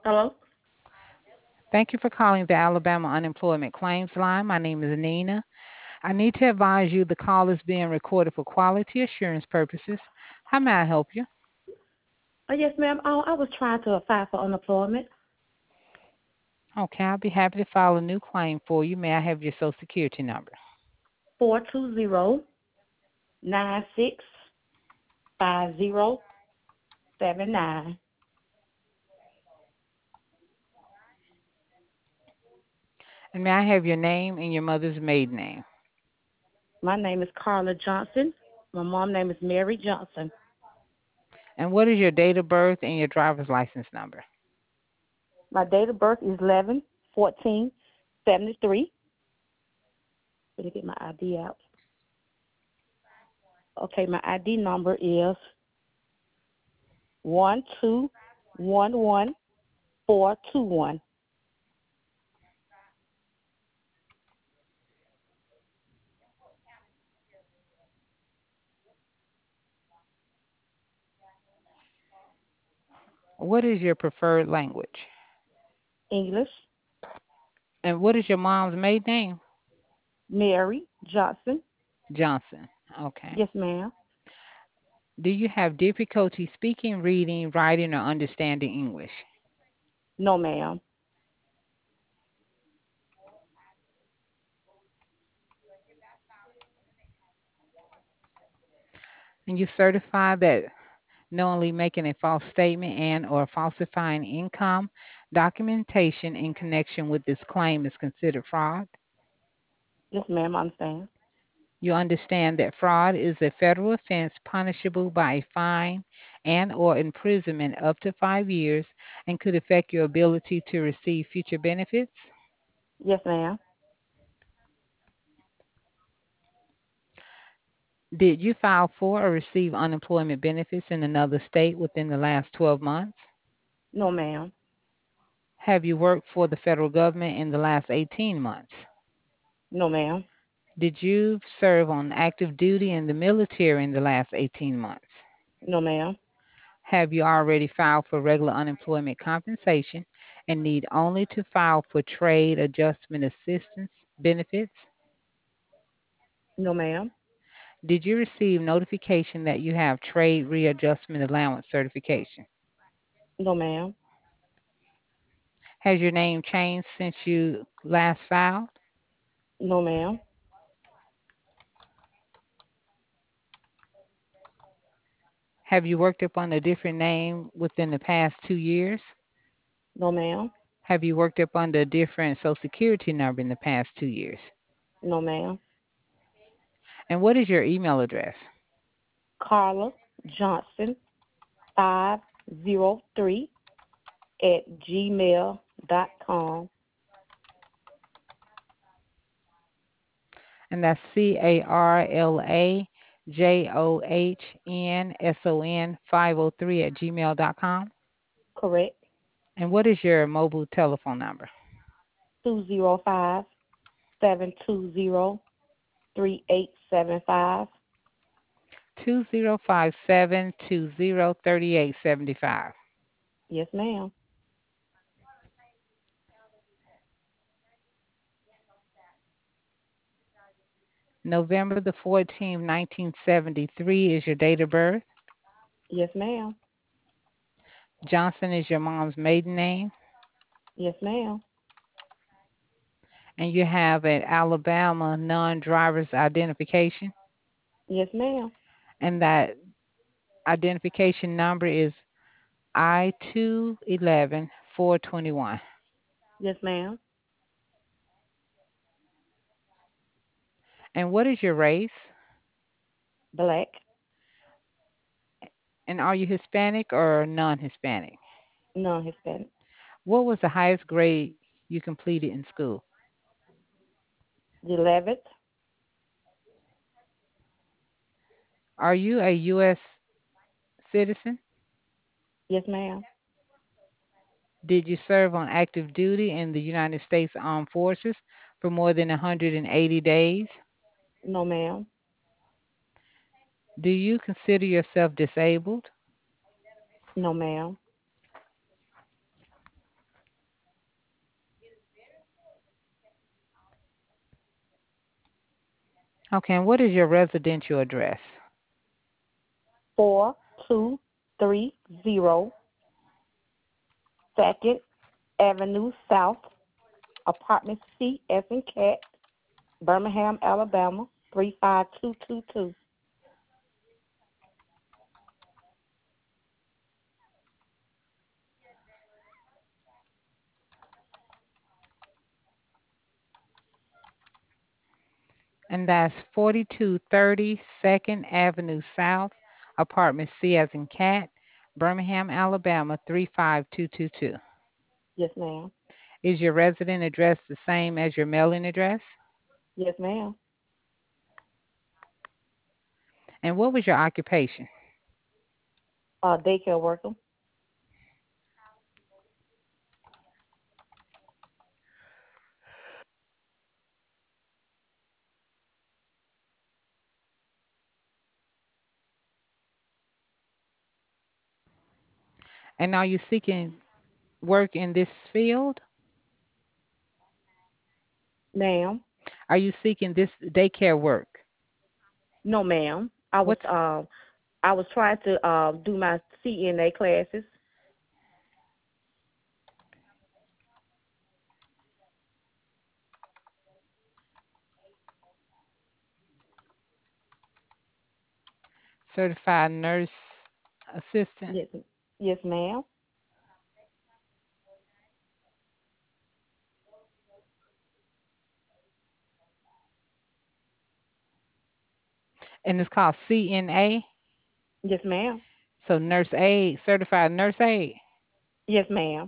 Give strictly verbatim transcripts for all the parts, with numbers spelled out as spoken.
Hello? Thank you for calling the Alabama Unemployment Claims Line. My name is Nina. I need to advise you the call is being recorded for quality assurance purposes. How may I help you? Oh, yes, ma'am. Oh, I was trying to apply for unemployment. Okay, I'll be happy to file a new claim for you. May I have your social security number? Four two zero nine six five zero seven nine. And may I have your name and your mother's maiden name? My name is Carla Johnson. My mom name is Mary Johnson. And what is your date of birth and your driver's license number? My date of birth is eleven fourteen seventy three. Let me get my I D out. Okay, my I D number is one two one one four two one. What is your preferred language? English. And what is your mom's maiden name? Mary Johnson. Johnson. Okay. Yes, ma'am. Do you have difficulty speaking, reading, writing, or understanding English? No, ma'am. And you certify that knowingly making a false statement and or falsifying income documentation in connection with this claim is considered fraud. Yes, ma'am. I understand. You understand that fraud is a federal offense punishable by a fine and or imprisonment up to five years and could affect your ability to receive future benefits. Yes, ma'am. Did you file for or receive unemployment benefits in another state within the last twelve months? No, ma'am. Have you worked for the federal government in the last eighteen months? No, ma'am. Did you serve on active duty in the military in the last eighteen months? No, ma'am. Have you already filed for regular unemployment compensation and need only to file for trade adjustment assistance benefits? No, ma'am. Did you receive notification that you have trade readjustment allowance certification? No, ma'am. Has your name changed since you last filed? No, ma'am. Have you worked up on a different name within the past two years? No, ma'am. Have you worked up under a different social security number in the past two years? No, ma'am. And what is your email address? Carla Johnson five zero three at gmail dot com. And that's C A R L A J O H N S O N five oh three at gmail dot com. Correct. And what is your mobile telephone number? Two zero five seven two zero three eight seven five. two zero five seven two zero three eight seven five. Yes, ma'am. November the fourteenth, nineteen seventy-three is your date of birth. Yes, ma'am. Johnson is your mom's maiden name. Yes, ma'am. And you have an Alabama non driver's identification. Yes, ma'am. And that identification number is I two eleven four twenty-one. Yes, ma'am. And what is your race? Black. And are you Hispanic or non Hispanic? Non Hispanic. What was the highest grade you completed in school? The eleventh. Are you a U S citizen? Yes, ma'am. Did you serve on active duty in the United States Armed Forces for more than one hundred eighty days? No, ma'am. Do you consider yourself disabled? No, ma'am. Okay, and what is your residential address? Four two three zero Second Avenue South, apartment C as in cat, Birmingham, Alabama, three five two two two. And that's forty-two thirty Second Avenue South, apartment C as in cat, Birmingham, Alabama, three five two two two. Yes, ma'am. Is your resident address the same as your mailing address? Yes, ma'am. And what was your occupation? Uh, daycare worker. And are you seeking work in this field? Ma'am. Are you seeking this daycare work? No, ma'am. I was What's um I was trying to uh, do my C N A classes. certified nurse assistant? Yes, yes, ma'am. And it's called C N A? Yes, ma'am. So nurse aide, certified nurse aide. Yes, ma'am.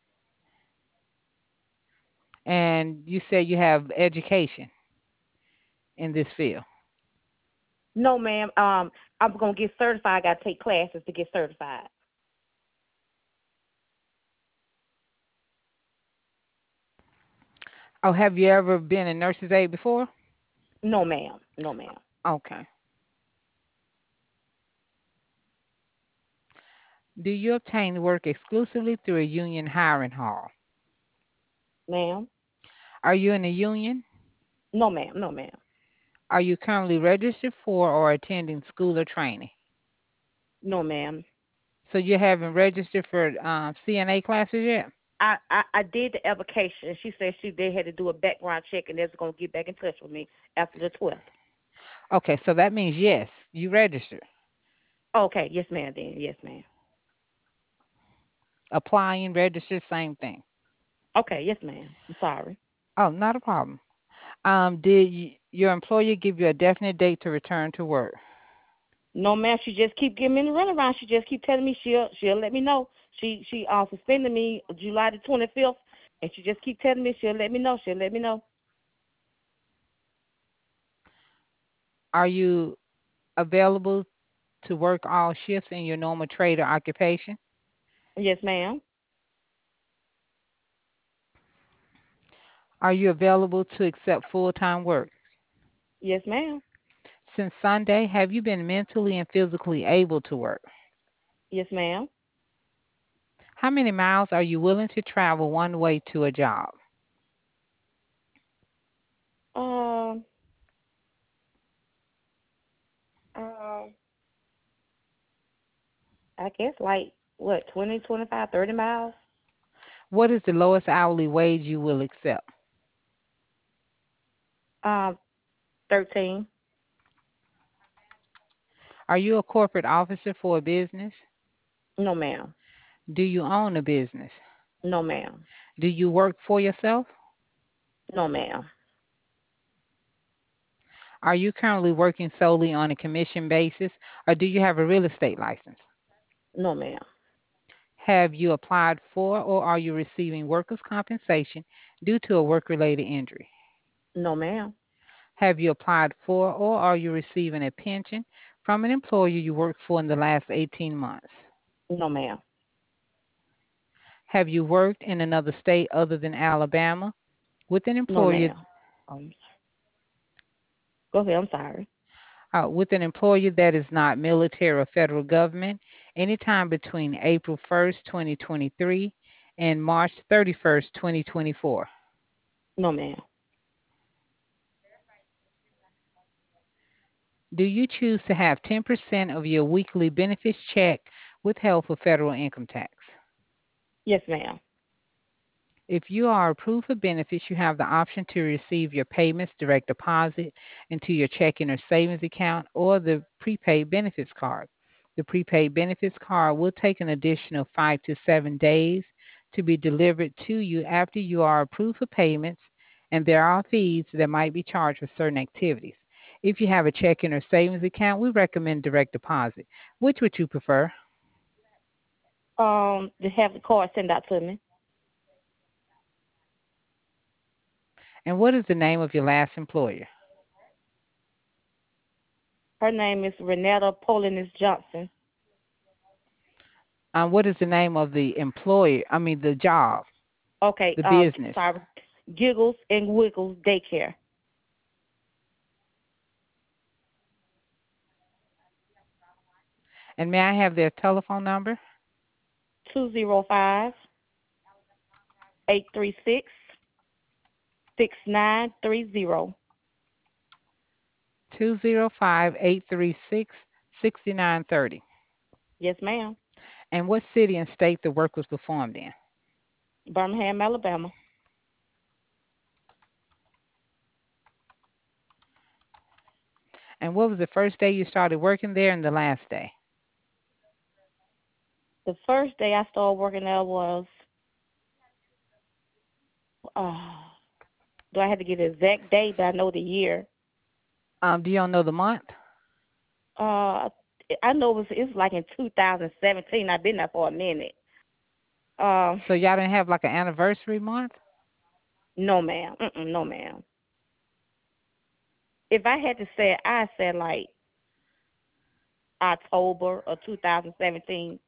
And you said you have education in this field. No, ma'am. Um, I'm gonna get certified. I gotta take classes to get certified. Oh, have you ever been a nurse's aide before? No, ma'am. No, ma'am. Okay. Do you obtain work exclusively through a union hiring hall? Ma'am. Are you in a union? No, ma'am. No, ma'am. Are you currently registered for or attending school or training? No, ma'am. So you haven't registered for um, C N A classes yet? I, I, I did the application. She said she they had to do a background check and they're gonna get back in touch with me after the twelfth. Okay, so that means yes, you registered. Okay. Yes, ma'am. Then yes, ma'am. Applying, registered, same thing. Okay. Yes, ma'am. I'm sorry. Oh, not a problem. Um, did y- your employer give you a definite date to return to work? No, ma'am. She just keep giving me the runaround. She just keep telling me she'll she'll let me know. She she uh, suspended me July the twenty fifth, and she just keep telling me she'll let me know. She'll let me know. Are you available to work all shifts in your normal trade or occupation? Yes, ma'am. Are you available to accept full-time work? Yes, ma'am. Since Sunday, have you been mentally and physically able to work? Yes, ma'am. How many miles are you willing to travel one way to a job? Um. Um. I guess like what twenty, twenty five, thirty miles. What is the lowest hourly wage you will accept? Um. Thirteen. Are you a corporate officer for a business? No, ma'am. Do you own a business? No, ma'am. Do you work for yourself? No, ma'am. Are you currently working solely on a commission basis, or do you have a real estate license? No, ma'am. Have you applied for or are you receiving workers' compensation due to a work-related injury? No, ma'am. Have you applied for or are you receiving a pension from an employer you worked for in the last eighteen months? No, ma'am. Have you worked in another state other than Alabama with an No, employer ma'am. Um. Go ahead. I'm sorry. uh, with an employer that is not military or federal government anytime between April first, twenty twenty-three and March thirty-first, twenty twenty-four? No, ma'am. Do you choose to have ten percent of your weekly benefits check withheld for federal income tax? Yes, ma'am. If you are approved for benefits, you have the option to receive your payments direct deposit into your checking or savings account or the prepaid benefits card. The prepaid benefits card will take an additional five to seven days to be delivered to you after you are approved for payments, and there are fees that might be charged for certain activities. If you have a checking or savings account, we recommend direct deposit. Which would you prefer? Um, to have the card sent out to me. And what is the name of your last employer? Her name is Renetta Polinis Johnson. Um, what is the name of the employer? I mean, the job, Okay, the uh, business. sorry, Giggles and Wiggles Daycare. And may I have their telephone number? Two zero five eight three six six nine three zero. Two zero five eight three six sixty nine thirty. Yes, ma'am. And what city and state the work was performed in? Birmingham, Alabama. And what was the first day you started working there and the last day? The first day I started working there was, uh, do I have to get the exact date? But I know the year. Um, do you all know the month? Uh, I know it was, it was like in two thousand seventeen. I've been there for a minute. Uh, So y'all didn't have like an anniversary month? no, ma'am. Mm-mm, no, ma'am. If I had to say it, I said like October of two thousand seventeen.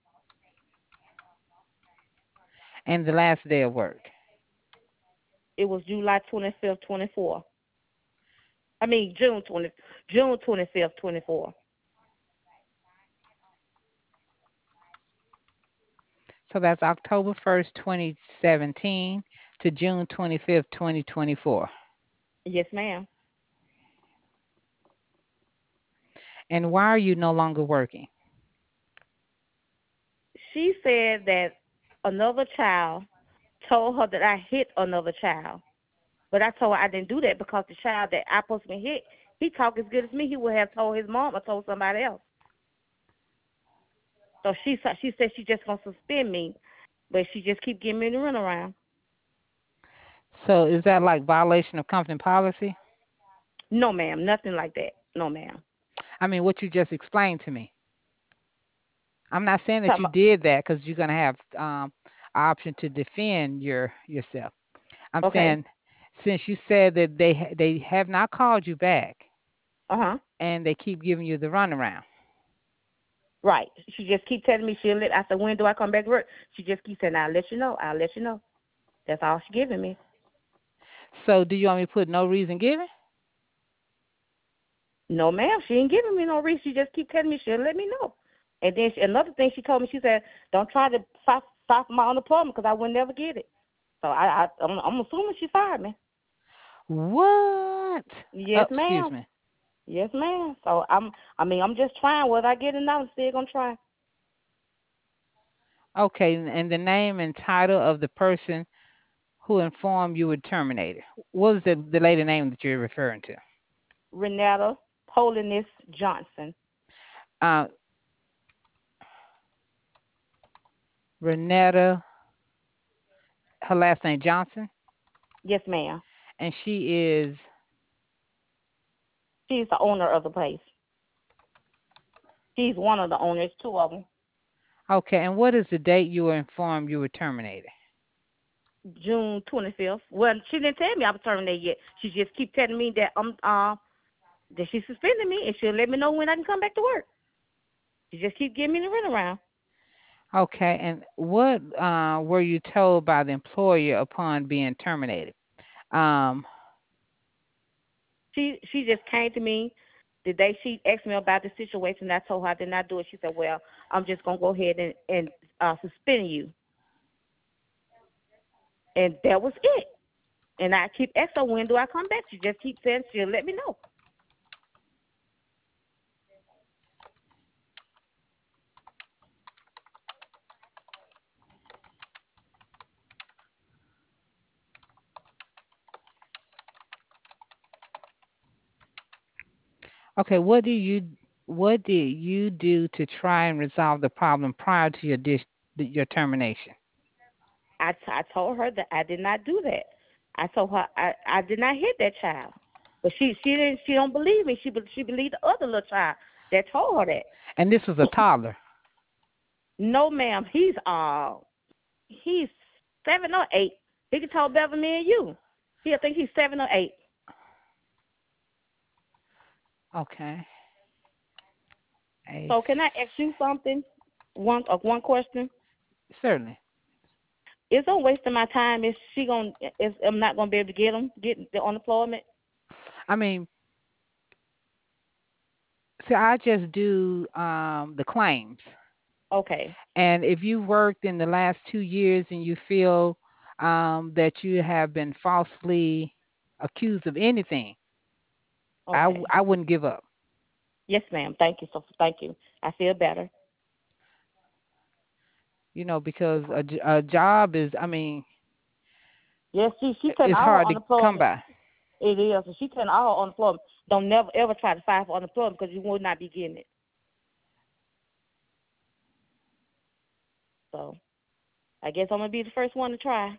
And the last day of work? It was July twenty-fifth, twenty-four. I mean June twentieth, June twenty-fifth, twenty-four. So that's October first, twenty seventeen to June twenty-fifth, twenty twenty-four. Yes, ma'am. And why are you no longer working? She said that another child told her that I hit another child. But I told her I didn't do that because the child that I supposed to be hit, he talk as good as me. He would have told his mom or told somebody else. So she sa- she said she just gonna suspend me, but she just keep giving me the runaround. So is that like violation of company policy? No, ma'am, nothing like that. No, ma'am. I mean, what you just explained to me. I'm not saying that Talking you about- did that because you're going to have um, option to defend your yourself. I'm Okay. saying since you said that they ha- they have not called you back Uh huh. and they keep giving you the runaround. Right. She just keep telling me she'll let. I said, when do I come back to work? She just keeps saying, I'll let you know. I'll let you know. That's all she giving me. So do you want me to put no reason given? No, ma'am, she ain't giving me no reason. She just keep telling me she'll let me know. And then she, another thing she told me, she said, don't try to stop, stop my unemployment because I would never get it. So I, I I'm, I'm assuming she fired me. What? Oh, Yes, excuse ma'am. me. Yes, ma'am. So I'm, I mean, I'm just trying. Whether I get it or not, I'm still gonna try. Okay, and and the name and title of the person who informed you were terminated. What was the, the lady name that you're referring to? Renetta Polinis Johnson. Uh, Renetta, her last name Johnson, Yes, ma'am. and she is She's the owner of the place. She's one of the owners, two of them. okay. And what is the date you were informed you were terminated? June twenty-fifth. Well, she didn't tell me I was terminated yet. She just keep telling me that um uh that she suspended me and she'll let me know when I can come back to work. She just keep giving me the runaround. Okay, and what uh, were you told by the employer upon being terminated? Um, She she just came to me the day she asked me about the situation. I told her I did not do it. She said, "Well, I'm just gonna go ahead and and uh, suspend you," and that was it. And I keep asking her, when do I come back? She just keeps saying she'll let me know. Okay, what do you what did you do to try and resolve the problem prior to your dis, your termination? I, t- I told her that I did not do that. I told her I, I did not hit that child, but she she didn't she don't believe me. She be- she believed the other little child that told her And this was a that. toddler. No, ma'am. He's uh he's seven or eight. He can tell better than me and you. He I think he's seven or eight. Okay. Ace. So can I ask you something? One uh, one question. Certainly. Is it wasting my time? Is she gonna? Is I'm not gonna be able to get him get the unemployment? I mean, see, I just do um, the claims. Okay. And if you worked in the last two years and you feel um, that you have been falsely accused of anything, I, w- Okay. I wouldn't give up. Yes, ma'am. Thank you. So thank you. I feel better. You know, because a, j- a job is, I mean, Yes, she she taking it's all her hard to come unemployment. by. It is. And she taking all her unemployment. Don't never ever try to file for unemployment because you will not be getting it. So I guess I'm gonna be the first one to try.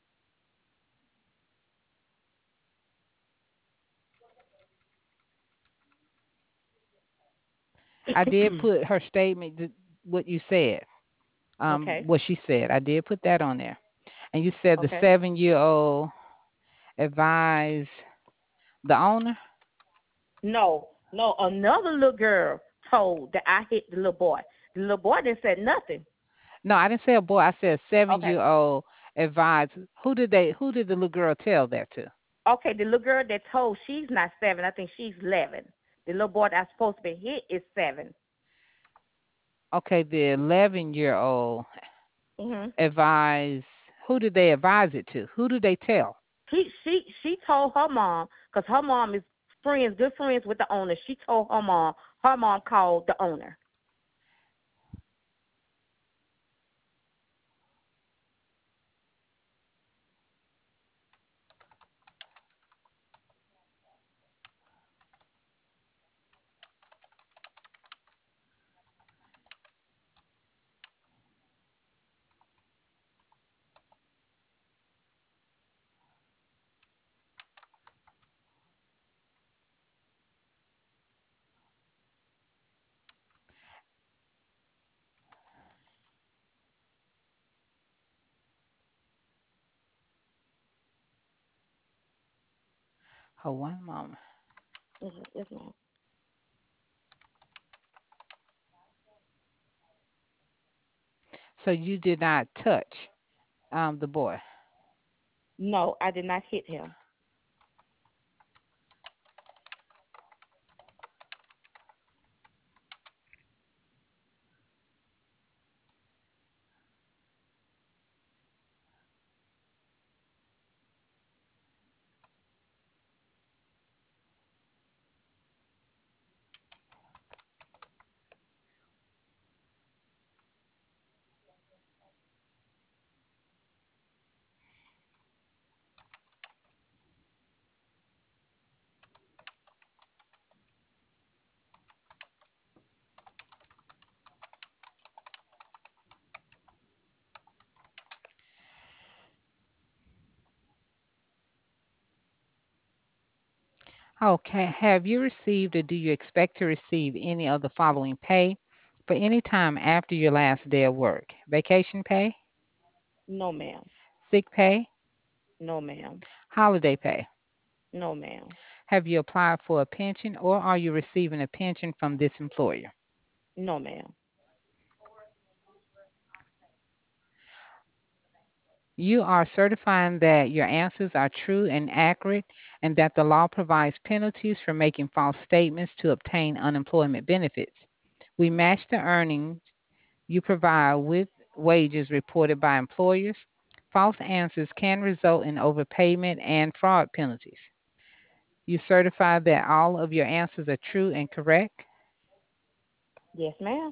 I did put her statement, th- what you said, um, Okay. what she said. I did put that on there. And you said the Okay. seven year old advised the owner? No, no, another little girl told that I hit the little boy. The little boy didn't say nothing. No, I didn't say a boy. I said seven Okay. year old advised. Who did they? Who did the little girl tell that to? Okay, the little girl that told she's not seven, I think she's eleven. The little boy that's supposed to be hit is seven. Okay, the eleven year old Mhm. advised. Who did they advise it to? Who did they tell? He she she told her mom because her mom is friends, good friends with the owner. She told her mom. Her mom called the owner. Oh, one moment. Yes, yes, ma'am. So you did not touch um the boy. No, I did not hit him. Okay. Have you received or do you expect to receive any of the following pay for any time after your last day of work? Vacation pay, No, ma'am. sick pay, No, ma'am. holiday pay. No, ma'am. Have you applied for a pension or are you receiving a pension from this employer? No, ma'am. You are certifying that your answers are true and accurate and that the law provides penalties for making false statements to obtain unemployment benefits. We match the earnings you provide with wages reported by employers. False answers can result in overpayment and fraud penalties. You certify that all of your answers are true and correct. Yes, ma'am.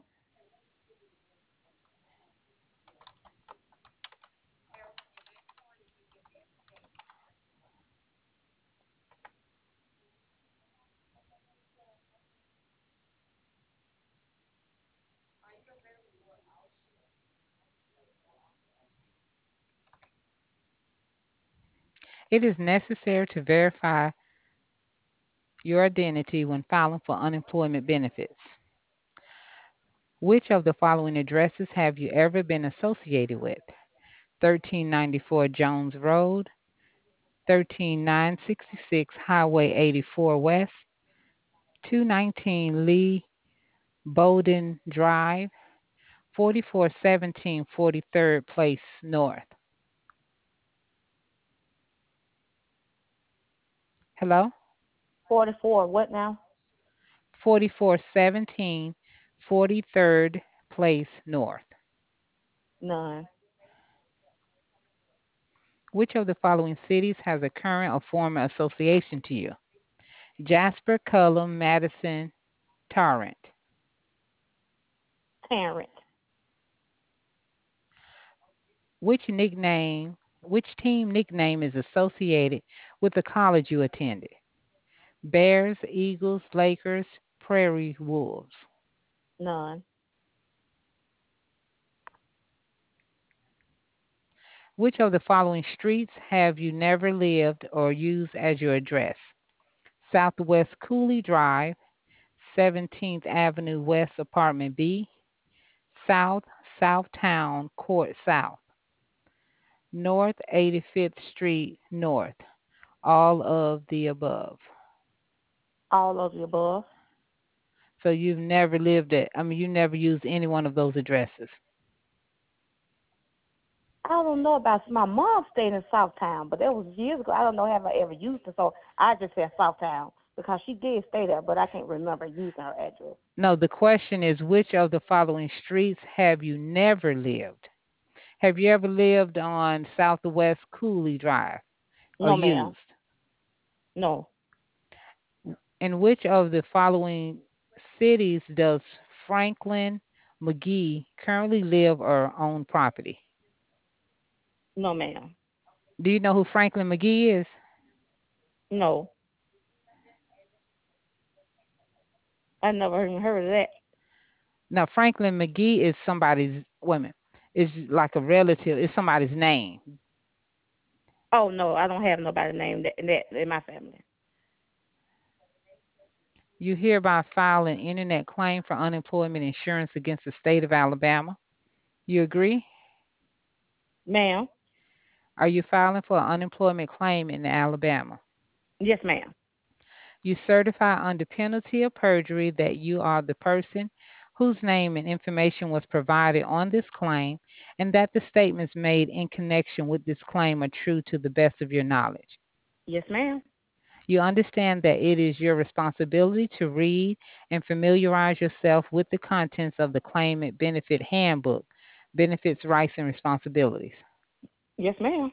It is necessary to verify your identity when filing for unemployment benefits. Which of the following addresses have you ever been associated with? thirteen ninety-four Jones Road, thirteen nine sixty-six Highway eighty-four West, two nineteen Lee Bowden Drive, forty-four seventeen forty-third Place North. Hello? Forty-four. What now? forty-four seventeen forty-third Place North. None. Which of the following cities has a current or former association to you? Jasper, Cullum, Madison, Tarrant. Parent. Which nickname, which team nickname is associated with the college you attended? Bears, Eagles, Lakers, Prairie Wolves. None. Which of the following streets have you never lived or used as your address? Southwest Cooley Drive, seventeenth Avenue West, Apartment B, South Southtown Court South, North eighty-fifth Street North, all of the above. All of the above. So you've never lived at, I mean, you never used any one of those addresses. I don't know about my mom stayed in Southtown, but that was years ago. I don't know have I ever used it, so I just said Southtown because she did stay there, but I can't remember using her address. No, the question is which of the following streets have you never lived? Have you ever lived on Southwest Cooley Drive or No, ma'am. used? No. In which of the following cities does Franklin McGee currently live or own property? No, ma'am. Do you know who Franklin McGee is? No. I never even heard of that. Now, Franklin McGee is somebody's woman. It's like a relative. It's somebody's name. Oh no, I don't have nobody named that, that in my family. You hereby file an internet claim for unemployment insurance against the state of Alabama. You agree? Ma'am. Are you filing for an unemployment claim in Alabama? Yes, ma'am. You certify under penalty of perjury that you are the person whose name and information was provided on this claim and that the statements made in connection with this claim are true to the best of your knowledge. Yes, ma'am. You understand that it is your responsibility to read and familiarize yourself with the contents of the Claimant Benefit Handbook, Benefits, Rights, and Responsibilities. Yes, ma'am.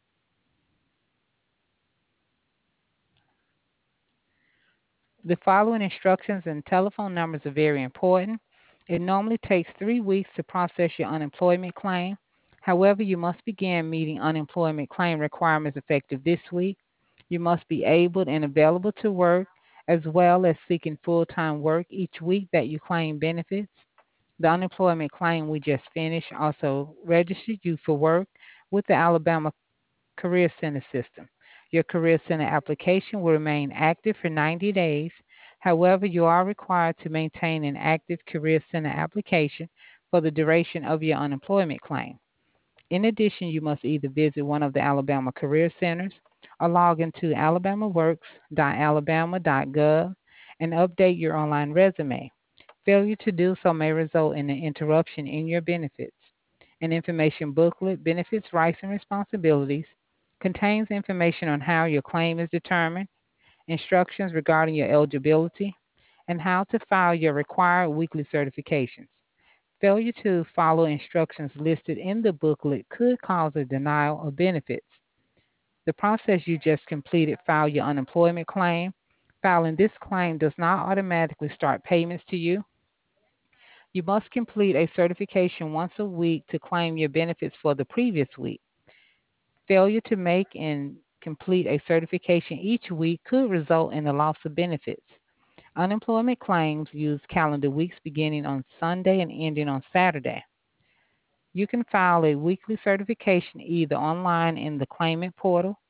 The following instructions and telephone numbers are very important. It normally takes three weeks to process your unemployment claim. However, you must begin meeting unemployment claim requirements effective this week. You must be able and available to work as well as seeking full-time work each week that you claim benefits. The unemployment claim we just finished also registered you for work with the Alabama Career Center system. Your Career Center application will remain active for ninety days. However, you are required to maintain an active Career Center application for the duration of your unemployment claim. In addition, you must either visit one of the Alabama Career Centers or log into alabama works dot alabama dot gov and update your online resume. Failure to do so may result in an interruption in your benefits. An information booklet, Benefits, Rights, and Responsibilities, contains information on how your claim is determined, instructions regarding your eligibility, and how to file your required weekly certifications. Failure to follow instructions listed in the booklet could cause a denial of benefits. The process you just completed, file your unemployment claim. Filing this claim does not automatically start payments to you. You must complete a certification once a week to claim your benefits for the previous week. Failure to make and complete a certification each week could result in the loss of benefits. Unemployment claims use calendar weeks beginning on Sunday and ending on Saturday. You can file a weekly certification either online in the claimant portal,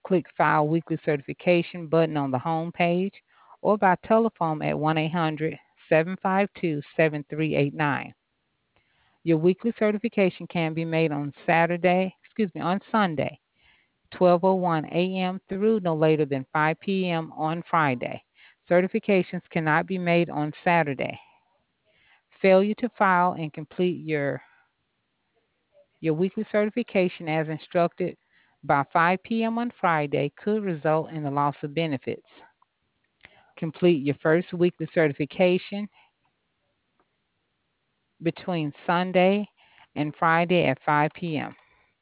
Click File Weekly Certification button on the home page or by telephone at one eight hundred, seven five two, seven three eight nine. Your weekly certification can be made on Saturday, excuse me, on Sunday, twelve oh one a m through no later than five p m on Friday. Certifications cannot be made on Saturday. Failure to file and complete your, your weekly certification as instructed by five p m on Friday could result in the loss of benefits. Complete your first weekly certification between Sunday and Friday at five p m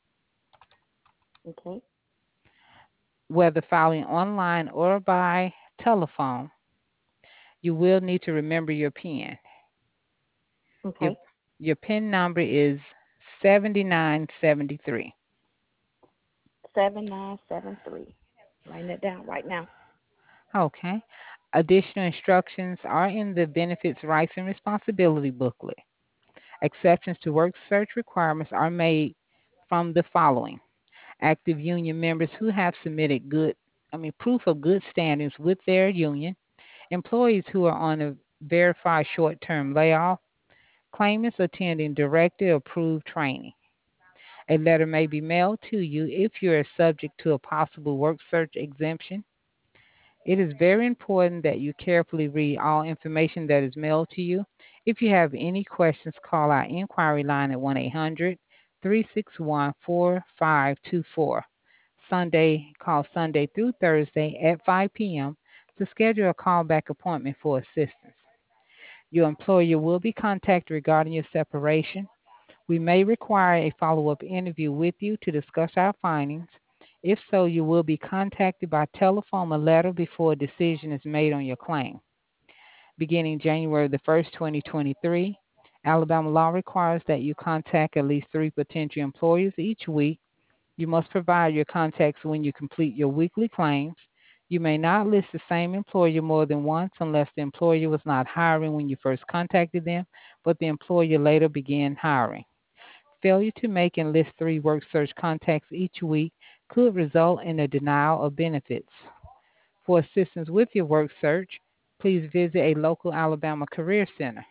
Okay. Whether filing online or by telephone, you will need to remember your PIN. Your, Okay. your PIN number is seventy-nine seventy-three. Seven nine seven three. Writing that down right now. Okay. Additional instructions are in the Benefits Rights and Responsibility booklet. Exceptions to work search requirements are made from the following: active union members who have submitted good, I mean, proof of good standings with their union, employees who are on a verified short-term layoff, claimants attending director approved training. A letter may be mailed to you if you are subject to a possible work search exemption. It is very important that you carefully read all information that is mailed to you. If you have any questions, call our inquiry line at one eight hundred, three six one, four five two four. Sunday, call Sunday through Thursday at five p m to schedule a callback appointment for assistance. Your employer will be contacted regarding your separation. We may require a follow-up interview with you to discuss our findings. If so, you will be contacted by telephone or letter before a decision is made on your claim. Beginning January the first, twenty twenty-three, Alabama law requires that you contact at least three potential employers each week. You must provide your contacts when you complete your weekly claims. You may not list the same employer more than once unless the employer was not hiring when you first contacted them, but the employer later began hiring. Failure to make and list three work search contacts each week could result in a denial of benefits. For assistance with your work search, please visit a local Alabama Career Center.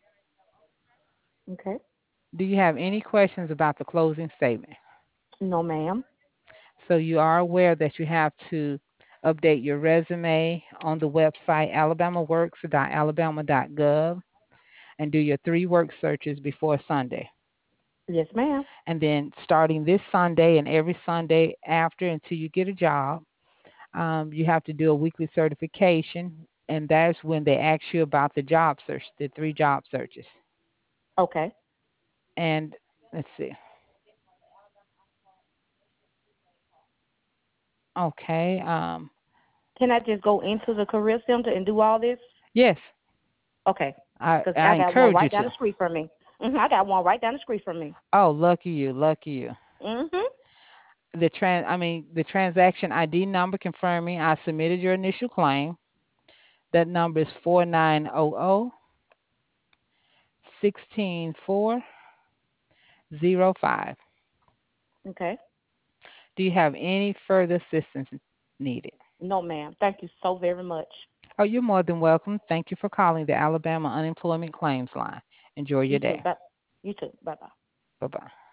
Okay. Do you have any questions about the closing statement? No, ma'am. So you are aware that you have to update your resume on the website alabama works dot alabama dot gov and do your three work searches before Sunday. Yes, ma'am. And then starting this Sunday and every Sunday after until you get a job, um, you have to do a weekly certification, and that's when they ask you about the job search, the three job searches. Okay. And let's see. Okay. Um, Can I just go into the career center and do all this? yes, Okay. I, Because I I got one encourage you right down the to. street from me. hmm I got one right down the street from me. Oh, lucky you, lucky you. hmm The trans, I mean, the transaction I D number confirming I submitted your initial claim. That number is four nine zero zero sixteen four zero five. Okay. Do you have any further assistance needed? No, ma'am. Thank you so very much. Oh, you're more than welcome. Thank you for calling the Alabama Unemployment Claims Line. Enjoy your You too. day. Bye. You too. Bye bye. Bye bye.